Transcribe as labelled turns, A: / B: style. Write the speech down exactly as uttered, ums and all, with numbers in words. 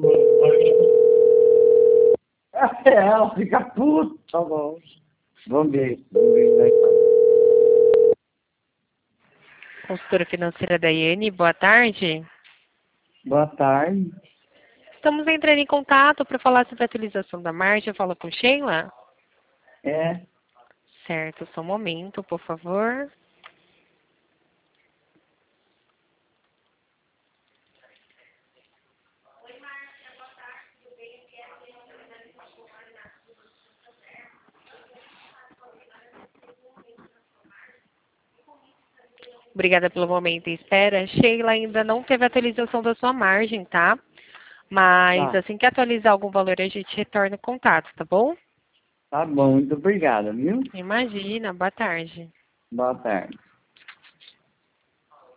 A: Ela fica puta, bom. Vamos ver, vamos ver. Vai.
B: Consultora financeira da I N, boa tarde.
A: Boa tarde.
B: Estamos entrando em contato para falar sobre a atualização da margem. Eu falo com Sheila?
A: É,
B: Certo, só um momento, por favor. Obrigada pelo momento e espera. Sheila ainda não teve atualização da sua margem, tá? Mas
A: tá.
B: assim que atualizar algum valor, a gente retorna o contato, tá bom?
A: Tá bom, muito obrigado, viu?
B: Imagina, boa tarde.
A: Boa tarde.